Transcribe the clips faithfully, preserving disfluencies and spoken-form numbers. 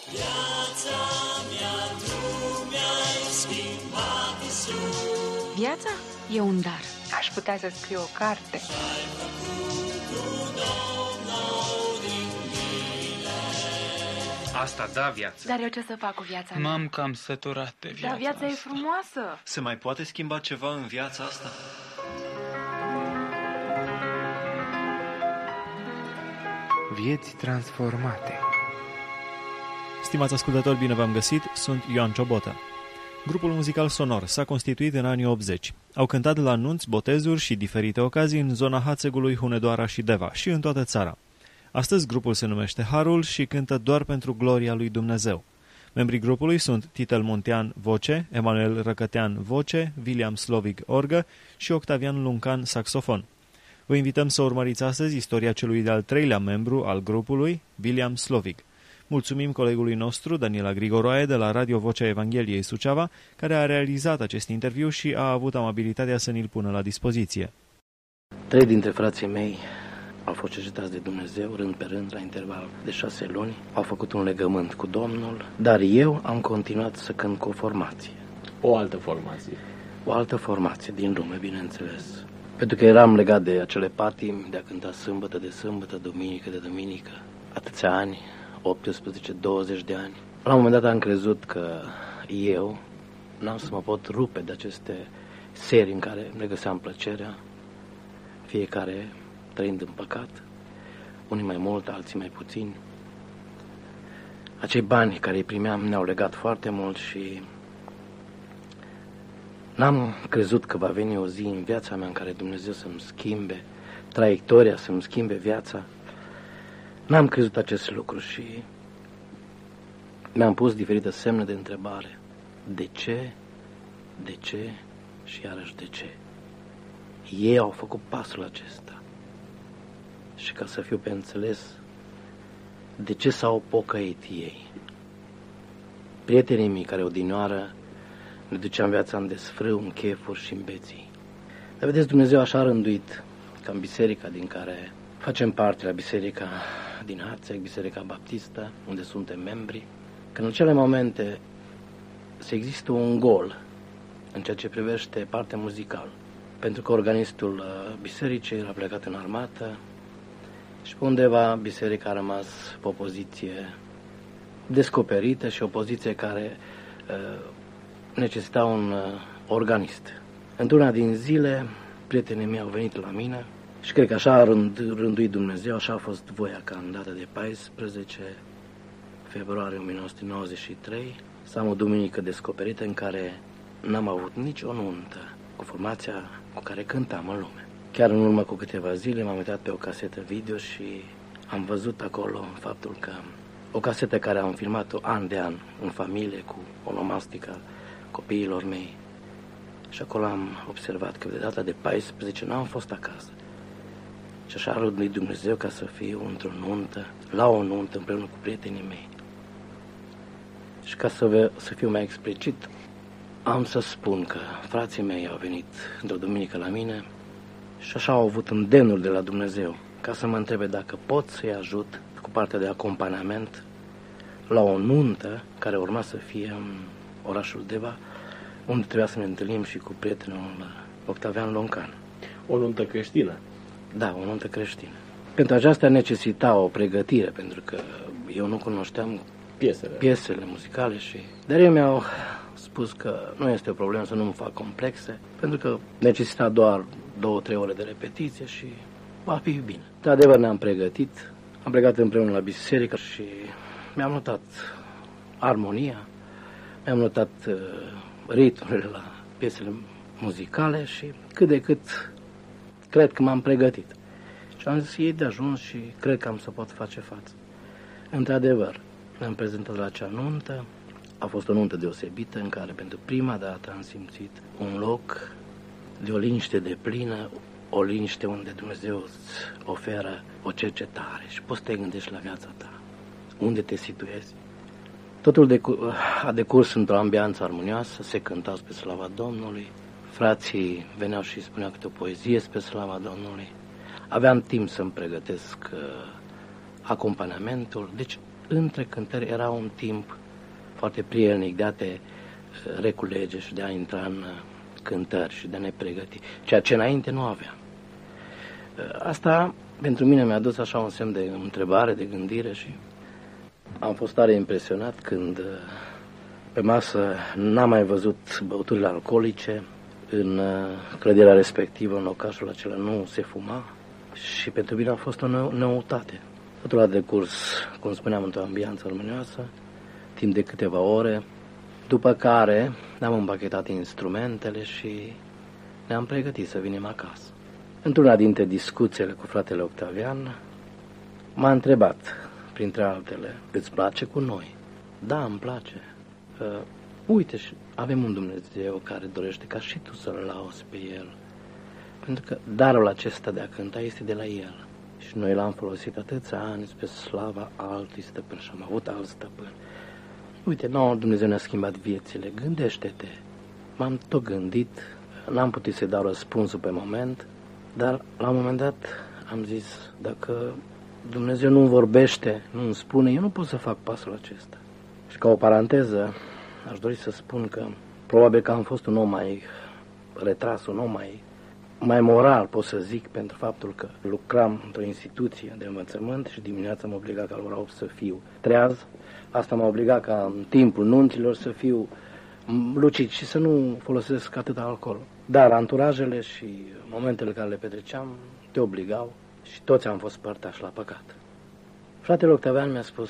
Viața mea, tu mi-ai schimbat, Iisus. Viața e un dar. Aș putea să scriu o carte. Ai făcut un om nou din mine. Asta da viață. Dar eu ce să fac cu viața mea? M-am cam săturat de viața Dar viața asta. e frumoasă. Se mai poate schimba ceva în viața asta? Vieți transformate. Stimați ascultători, bine v-am găsit, sunt Ioan Ciobotă. Grupul muzical Sonor s-a constituit în anii optzeci. Au cântat la nunți, botezuri și diferite ocazii în zona Hațegului, Hunedoara și Deva și în toată țara. Astăzi grupul se numește Harul și cântă doar pentru gloria lui Dumnezeu. Membrii grupului sunt Titel Muntean, voce, Emanuel Răcătean, voce, William Slovic, orgă și Octavian Luncan, saxofon. Vă invităm să urmăriți astăzi istoria celui de-al treilea membru al grupului, William Slovic. Mulțumim colegului nostru, Daniela Grigoroae, de la Radio Vocea Evangheliei Suceava, care a realizat acest interviu și a avut amabilitatea să ni-l pună la dispoziție. Trei dintre frații mei au fost cercetați de Dumnezeu, rând pe rând, la interval de șase luni. Au făcut un legământ cu Domnul, dar eu am continuat să cânt cu o formație. O altă formație. O altă formație, din lume, bineînțeles. Pentru că eram legat de acele patimi, de a cânta sâmbătă de sâmbătă, duminică de duminică, atâția ani, optsprezece douăzeci de ani. La un moment dat am crezut că eu n-am să mă pot rupe de aceste serii în care ne găseam plăcerea, fiecare trăind în păcat, unii mai mult, alții mai puțini. Acei bani care îi primeam ne-au legat foarte mult și n-am crezut că va veni o zi în viața mea în care Dumnezeu să-mi schimbe traiectoria, să-mi schimbe viața. N-am crezut acest lucru și mi-am pus diferite semne de întrebare. De ce? De ce? Și iarăși de ce? Ei au făcut pasul acesta. Și ca să fiu pe înțeles, de ce s-au pocăit ei? Prietenii mei care odinioară ne duceam viața în desfrâu, în chefuri și în beții. Dar vedeți, Dumnezeu așa a rânduit ca în biserica din care facem parte, la biserica din Hațeg, biserica baptistă, unde suntem membri, că în acele momente să există un gol în ceea ce privește partea muzicală. Pentru că organistul bisericii era plecat în armată și pe undeva biserica a rămas pe o poziție descoperită și o poziție care uh, necesita un uh, organist. Într-una din zile, prietenii mei au venit la mine și cred că așa a rând, rânduit Dumnezeu, așa a fost voia ca în data de paisprezece februarie o mie nouă sute nouăzeci și trei să am o duminică descoperită în care n-am avut nicio nuntă cu formația cu care cântam în lume. Chiar în urmă cu câteva zile m-am uitat pe o casetă video și am văzut acolo faptul că o casetă care am filmat-o an de an în familie cu onomastica copiilor mei. Și acolo am observat că de data de paisprezece n-am fost acasă. Și așa a rânduit Dumnezeu ca să fiu într-o nuntă, la o nuntă împreună cu prietenii mei. Și ca să, vă, să fiu mai explicit, am să spun că frații mei au venit într-o duminică la mine și așa au avut îndemnuri de la Dumnezeu ca să mă întrebe dacă pot să-i ajut cu partea de acompaniament la o nuntă care urma să fie în orașul Deva, unde trebuia să ne întâlnim și cu prietenul Octavian Luncan. O nuntă creștină? Da, o nuntă creștină. Pentru aceasta necesita o pregătire, pentru că eu nu cunoșteam piesele, piesele muzicale și... Dar ei mi-au spus că nu este o problemă să nu-mi fac complexe, pentru că necesita doar două, trei ore de repetiție și va fi bine. De adevăr ne-am pregătit, am plecat împreună la biserică și mi-am notat armonia, mi-am notat uh, ritmurile la piesele muzicale și cât de cât cred că m-am pregătit. Și am zis, e de ajuns și cred că am să pot face față. Într-adevăr, ne-am prezentat la acea nuntă. A fost o nuntă deosebită în care pentru prima dată am simțit un loc de o liniște deplină, o liniște unde Dumnezeu îți oferă o cercetare și poți să te gândești la viața ta, unde te situezi. Totul a decurs într-o ambianță armonioasă, se cântau spre slava Domnului, frații veneau și spuneau câte o poezie spre slava Domnului. Aveam timp să-mi pregătesc uh, acompaniamentul, deci între cântări era un timp foarte prielnic de a te reculege și de a intra în cântări și de a ne pregăti, ceea ce înainte nu aveam. Asta pentru mine mi-a dus așa un semn de întrebare, de gândire și am fost tare impresionat când pe masă n-am mai văzut băuturile alcoolice, în clădirea respectivă, în locașul acela, nu se fuma și pentru mine a fost o noutate. Totul a decurs, cum spuneam, într-o ambianță armonioasă, timp de câteva ore, după care ne-am împachetat instrumentele și ne-am pregătit să venim acasă. Într-una dintre discuțiile cu fratele Octavian, m-a întrebat, printre altele, îți place cu noi? Da, îmi place. Uh, uite, și avem un Dumnezeu care dorește ca și tu să-L lauzi pe El. Pentru că darul acesta de a cânta este de la El. Și noi l-am folosit atâția ani spre slava altui stăpân și am avut alt stăpân. Uite, nouă Dumnezeu ne-a schimbat viețile, gândește-te. M-am tot gândit, n-am putut să-i dau răspunsul pe moment, dar la un moment dat am zis, dacă Dumnezeu nu vorbește, nu îmi spune, eu nu pot să fac pasul acesta. Și ca o paranteză, aș dori să spun că probabil că am fost un om mai retras, un om mai, mai moral, pot să zic, pentru faptul că lucram într-o instituție de învățământ și dimineața mă obliga ca la ora opt să fiu treaz. Asta m-a obligat ca în timpul nunților să fiu lucid și să nu folosesc atât alcool. Dar anturajele și momentele care le petreceam te obligau și toți am fost părtași la păcat. Fratele Octavian mi-a spus,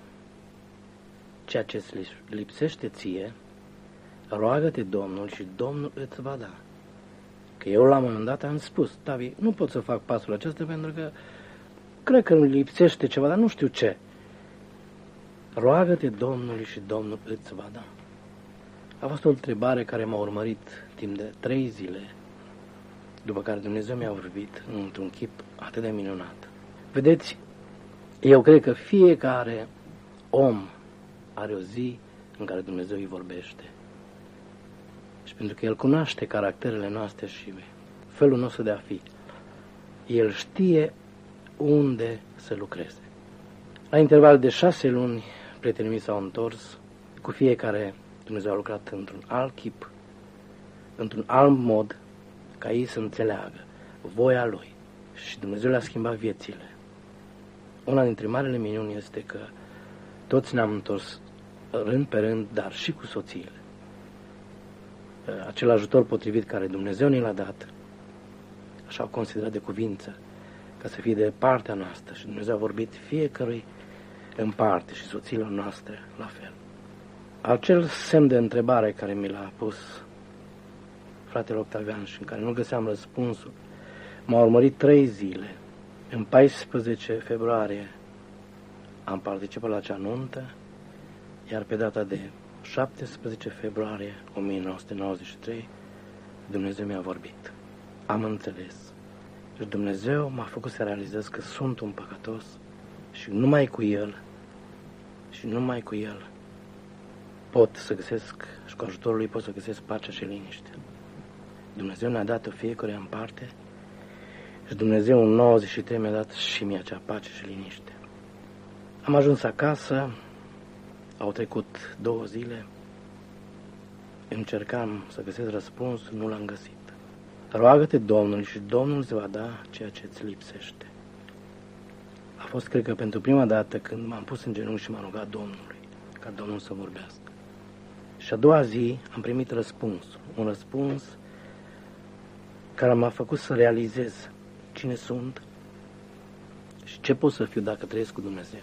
ceea ce îți lipsește ție, roagă-te Domnul și Domnul îți va da. Că eu la un moment dat am spus, Tavi, nu pot să fac pasul acesta pentru că cred că îmi lipsește ceva, dar nu știu ce. Roagă-te Domnului și Domnul îți va da. A fost o întrebare care m-a urmărit timp de trei zile, după care Dumnezeu mi-a vorbit într-un chip atât de minunat. Vedeți, eu cred că fiecare om are o zi în care Dumnezeu îi vorbește. Și pentru că El cunoaște caracterele noastre și felul nostru de a fi, El știe unde să lucreze. La interval de șase luni, prietenii mei s-au întors, cu fiecare Dumnezeu a lucrat într-un alt chip, într-un alt mod, ca ei să înțeleagă voia Lui. Și Dumnezeu le-a schimbat viețile. Una dintre marele minuni este că toți ne-am întors rând pe rând, dar și cu soțiile. Acel ajutor potrivit care Dumnezeu ne l-a dat, așa au considerat de cuvință, ca să fie de partea noastră. Și Dumnezeu a vorbit fiecărui în parte și soțiilor noastre la fel. Acel semn de întrebare care mi l-a pus fratele Octavian și în care nu găseam răspunsul, m-a urmărit trei zile. În paisprezece februarie am participat la acea nuntă, iar pe data de șaptesprezece februarie o mie nouă sute nouăzeci și trei Dumnezeu mi-a vorbit. Am înțeles. Și Dumnezeu m-a făcut să realizez că sunt un păcătos și numai cu El, și numai cu El pot să găsesc, și cu ajutorul Lui pot să găsesc pacea și liniște. Dumnezeu ne-a dat-o fiecare în parte și Dumnezeu în nouăzeci și trei mi-a dat și mie acea pace și liniște. Am ajuns acasă, au trecut două zile, încercam să găsesc răspunsul, nu l-am găsit. Roagă-te Domnului și Domnul îți va da ceea ce îți lipsește. A fost, cred că, pentru prima dată când m-am pus în genunchi și m-am rugat Domnului, ca Domnul să vorbească. Și a doua zi am primit răspunsul, un răspuns care m-a făcut să realizez cine sunt și ce pot să fiu dacă trăiesc cu Dumnezeu.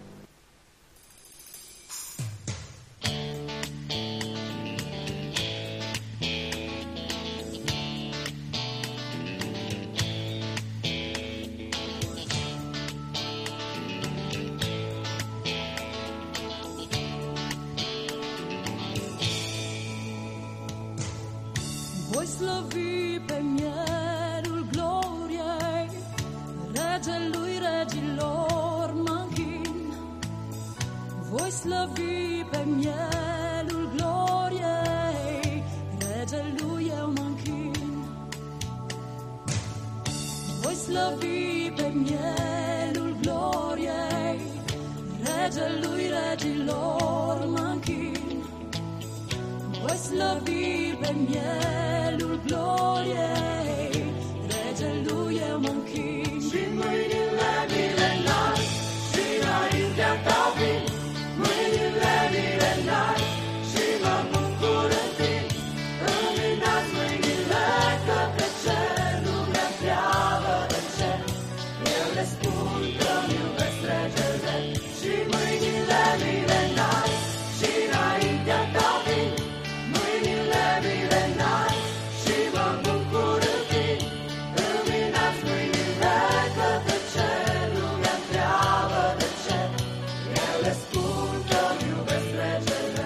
Voi slăvi pe mielul gloriei, Regelui regilor mă închin. Voi slăvi pe mielul gloriei, Regelui eu mă închin. Voi slăvi pe mielul gloriei, regelui regilor mă închin. Voi slăvi pe mielul gloriei, regelui eu mă închin. Și mâinile mi le înalt și înaintea ta vin, mâinile mi le înalt și mă bucur în tine. Îmi înalt mâinile către cer, lumea întreabă de ce. Eu le spun că-mi iubesc regele și mâinile mi le înalt și înaintea ta vin, mâinile mi le înalt și mă bucur în tine. Îmi înalt mâinile către cer, lumea întreabă de ce. Eu le spun că-mi iubesc regele.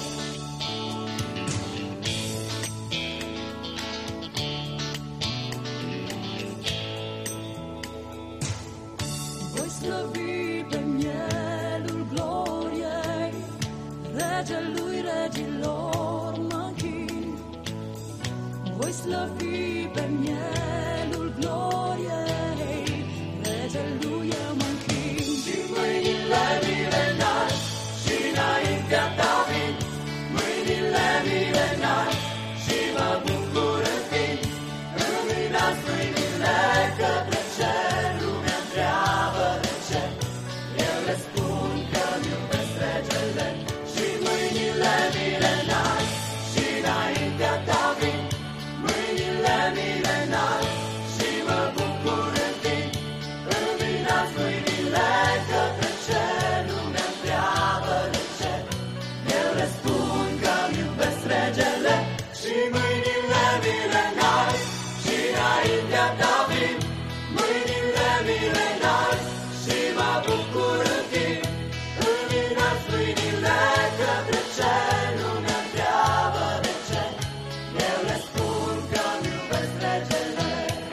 Voi slăvi pe mielul gloriei, regelui regilor mă închin. Voi slăvi pe mielul gloriei, regelui eu mă închin. Și mâinile mi le înalt și înaintea ta vin, mâinile mi le înalt și mă bucur în tine. Îmi înalt mâinile către cer, lumea întreabă de ce. Eu le spun că-mi iubesc regele și mâinile mi le înalt și înaintea ta vin, mâinile mi le înalt și mă bucur în tine. Îmi înalt mâinile către cer, lumea întreabă de ce. Eu le spun că-mi iubesc regele și mâinile mi le înalt și înaintea ta vin, mâinile mi le înalt și mă bucur în tine. Îmi înalt mâinile către cer, lumea întreabă de ce. Eu le spun că-mi iubesc regele.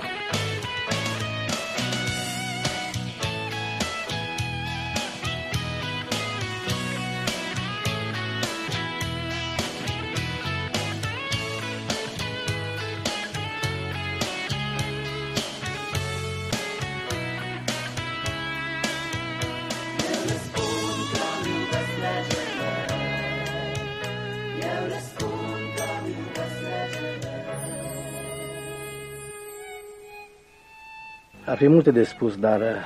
Eu le spun că-mi iubesc regele. Eu le spun că-mi iubesc regele. Ar fi multe de spus, dar uh,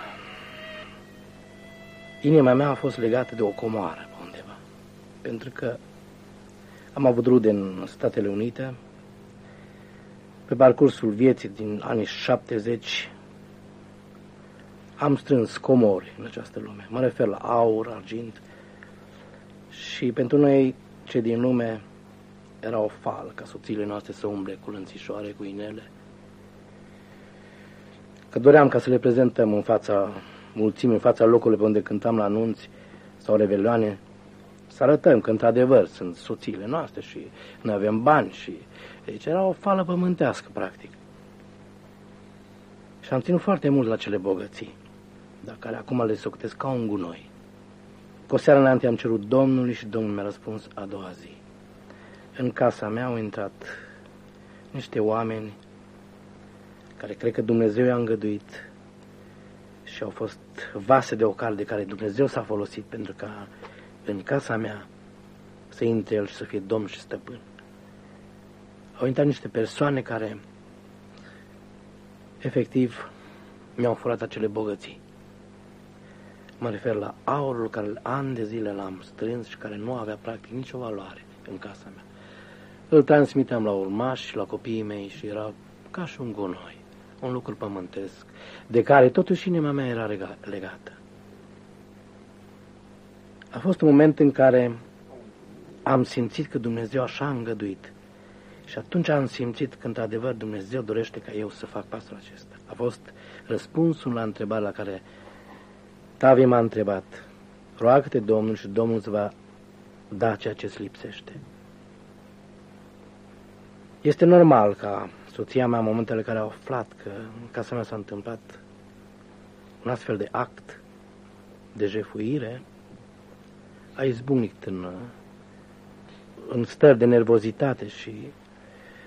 inima mea a fost legată de o comoară pe undeva. Pentru că am avut rude în Statele Unite. Pe parcursul vieții din anii șaptezeci am strâns comori în această lume. Mă refer la aur, argint. Și pentru noi, cei din lume, era o fală ca soțiile noastre să umble cu lănțișoare, cu inele. Că doream ca să le prezentăm în fața mulțimii, în fața locului pe unde cântam la anunți sau revelioane, să arătăm că într-adevăr sunt soțiile noastre și noi avem bani și... Deci era o fală pământească, practic. Și am ținut foarte mult la cele bogății, dar care acum le socotesc ca un gunoi. Cu o seară înainte am cerut Domnului și Domnul mi-a răspuns a doua zi. În casa mea au intrat niște oameni care cred că Dumnezeu i-a îngăduit și au fost vase de ocar de care Dumnezeu s-a folosit pentru ca în casa mea să intre El și să fie Domn și Stăpân. Au intrat niște persoane care efectiv mi-au furat acele bogății. Mă refer la aurul care ani de zile l-am strâns și care nu avea practic nicio valoare în casa mea. Îl transmiteam la urmași și la copiii mei și era ca și un gunoi, un lucru pământesc, de care totuși inima mea era legată. A fost un moment în care am simțit că Dumnezeu așa a îngăduit. Și atunci am simțit că, într-adevăr, Dumnezeu dorește ca eu să fac pasul acesta. A fost răspunsul la întrebarea la care Tavi m-a întrebat. Roagă-te Domnul și Domnul îți va da ceea ce îți lipsește. Este normal ca soția mea, în momentele în care a aflat că în casa mea s-a întâmplat un astfel de act de jefuire, a izbucnit în, în stări de nervozitate și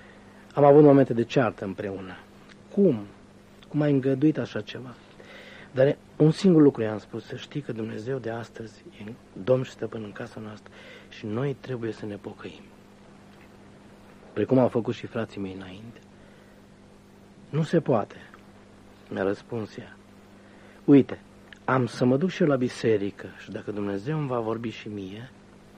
am avut momente de ceartă împreună. Cum? Cum ai îngăduit așa ceva? Dar un singur lucru i-am spus, să știi că Dumnezeu de astăzi e Domn și Stăpân în casa noastră și noi trebuie să ne pocăim. Precum au făcut și frații mei înainte. Nu se poate, mi-a răspuns ea. Uite, am să mă duc și eu la biserică și dacă Dumnezeu îmi va vorbi și mie,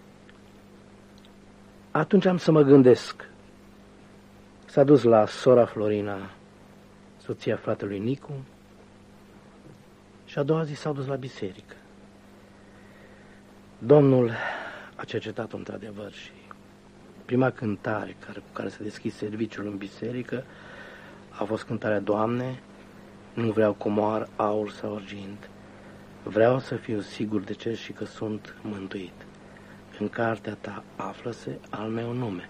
atunci am să mă gândesc. S-a dus la sora Florina, soția fratelui Nicu, și a doua zi s-au dus la biserică. Domnul a cercetat-o într-adevăr și prima cântare care, cu care s-a deschis serviciul în biserică a fost cântarea: Doamne, nu vreau comoar, aur sau argint, vreau să fiu sigur de cer și că sunt mântuit. În cartea ta află-se al meu nume.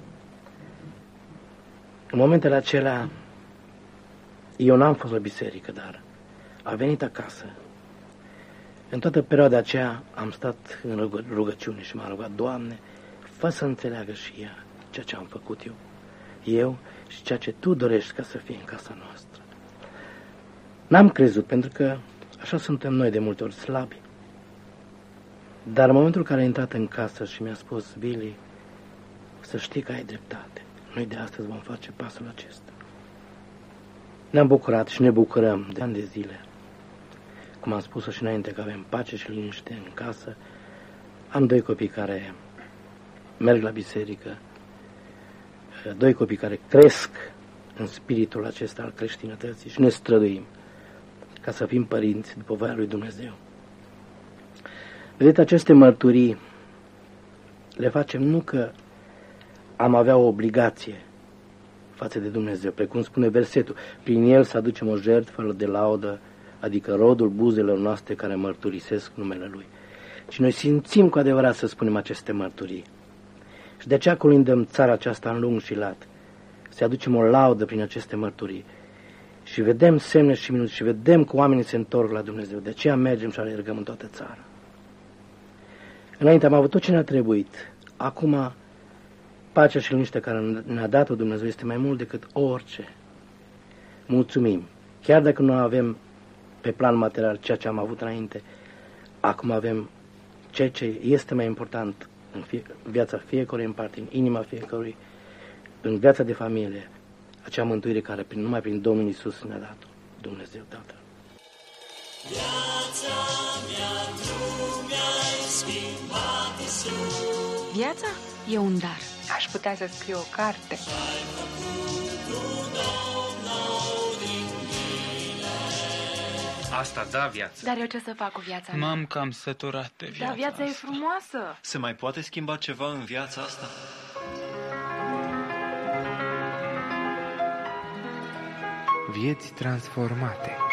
În momentele acelea, eu n-am fost la biserică, dar a venit acasă. În toată perioada aceea am stat în rugăciune și m-a rugat: Doamne, fă să înțeleagă și ea ceea ce am făcut eu, eu și ceea ce Tu dorești ca să fie în casa noastră. N-am crezut, pentru că așa suntem noi de multe ori, slabi. Dar în momentul în care a intrat în casă și mi-a spus: Billy, să știi că ai dreptate, noi de astăzi vom face pasul acesta. Ne-am bucurat și ne bucurăm de ani de zile. Cum am spus-o și înainte, că avem pace și liniște în casă. Am doi copii care merg la biserică, doi copii care cresc în spiritul acesta al creștinătății și ne străduim ca să fim părinți după voia lui Dumnezeu. Vedeți, aceste mărturii le facem nu că am avea o obligație față de Dumnezeu, precum spune versetul, prin el să aducem o jertfă de laudă, adică rodul buzelor noastre care mărturisesc numele Lui. Și noi simțim cu adevărat să spunem aceste mărturii. Și de aceea colindăm țara aceasta în lung și lat, să aducem o laudă prin aceste mărturii. Și vedem semne și minuni și vedem că oamenii se întorc la Dumnezeu. De aceea mergem și alergăm în toată țara. Înainte am avut tot ce ne-a trebuit. Acum, pacea și liniștea care ne-a dat-o Dumnezeu este mai mult decât orice. Mulțumim. Chiar dacă nu avem pe plan material ceea ce am avut înainte, acum avem ceea ce este mai important în fie, viața fiecărui în parte, în inima fiecărui, în viața de familie, acea mântuire care prin, numai prin Domnul Iisus ne-a dat-o, Dumnezeu Tatăl. Viața mea, Tu mi-ai schimbat, Iisus. Viața e un dar. Aș putea să scriu o carte. Ai făcut tu, Domn, nou din mine. Asta da viață. Dar eu ce să fac cu viața mea? M-am cam săturat de viața Dar viața asta. e frumoasă. Se mai poate schimba ceva în viața asta? Vieți transformate.